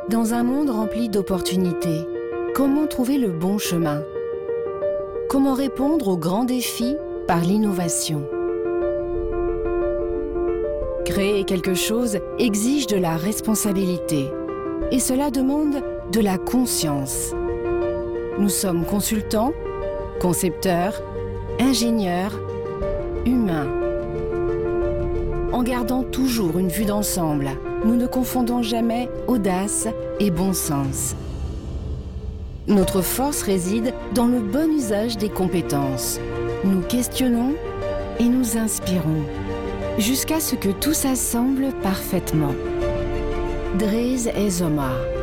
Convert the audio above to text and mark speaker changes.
Speaker 1: Dans un monde rempli d'opportunités, comment trouver le bon chemin? Comment répondre aux grands défis par l'innovation? Créer quelque chose exige de la responsabilité et cela demande de la conscience. Nous sommes consultants, concepteurs, ingénieurs, humains. En gardant toujours une vue d'ensemble, nous ne confondons jamais audace et bon sens. Notre force réside dans le bon usage des compétences. Nous questionnons et nous inspirons, jusqu'à ce que tout s'assemble parfaitement. Dres Ez Zomar.